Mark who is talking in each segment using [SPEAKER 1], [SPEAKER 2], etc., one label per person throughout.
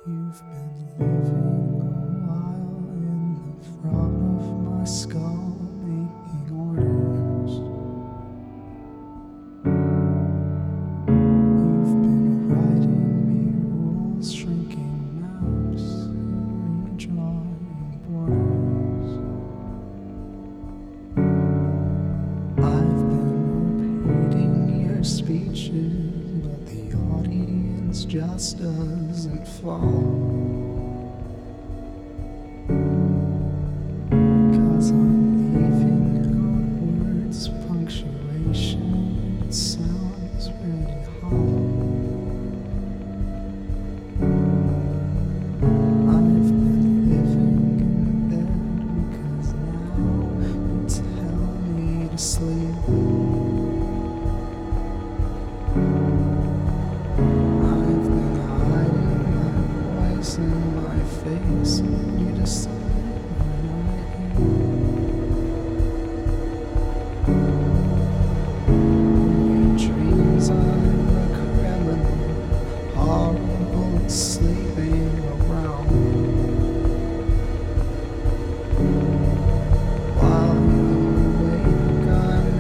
[SPEAKER 1] You've been living a while in the front of my skull, making orders. You've been writing me rules, shrinking maps, redrawing borders. I've been repeating your speeches, but the audience just doesn't fall. 'Cause I'm leaving out words, punctuation, it sounds really hollow. I've been living in bed because now you tell me to sleep. I've been hiding my voice in my face, and you decide when I hear. In your dreams I'm a criminal, horrible, sleeping around. While you're awake, I'm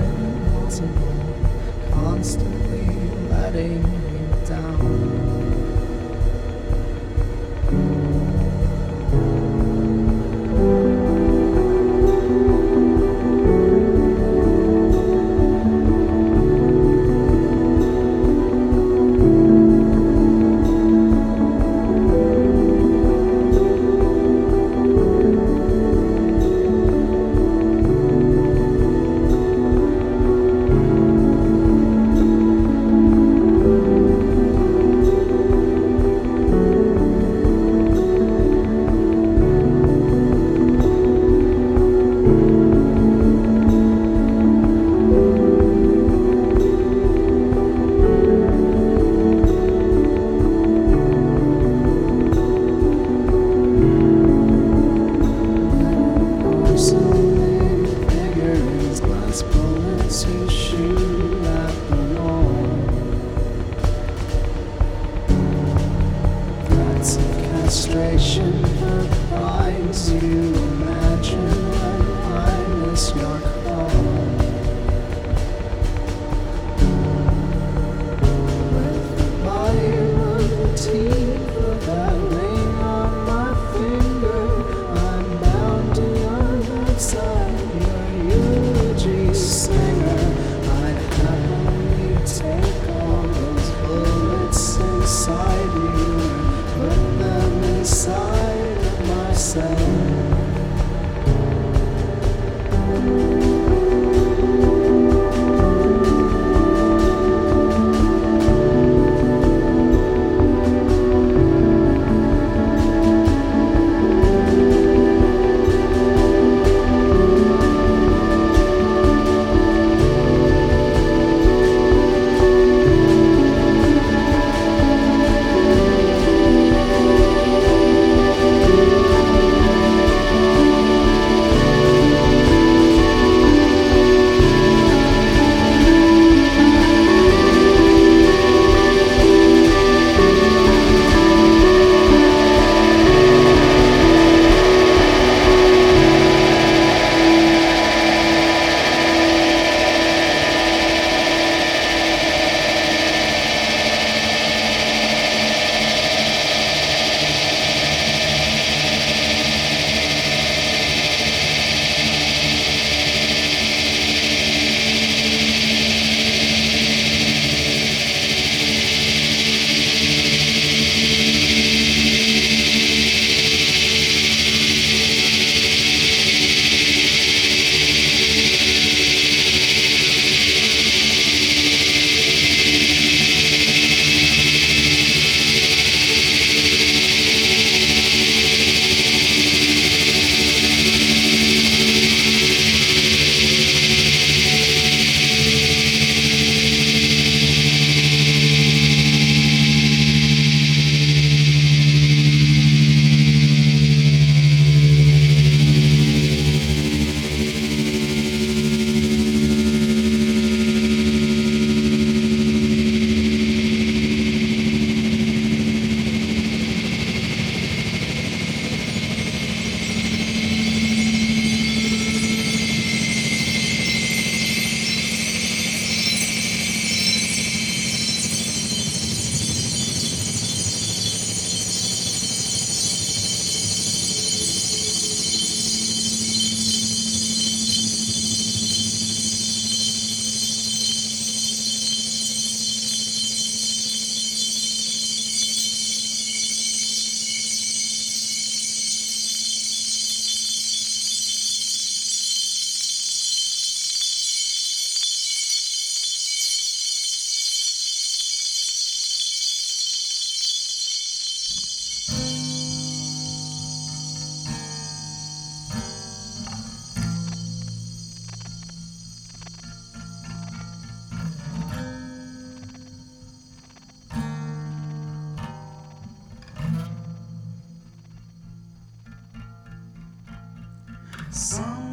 [SPEAKER 1] Some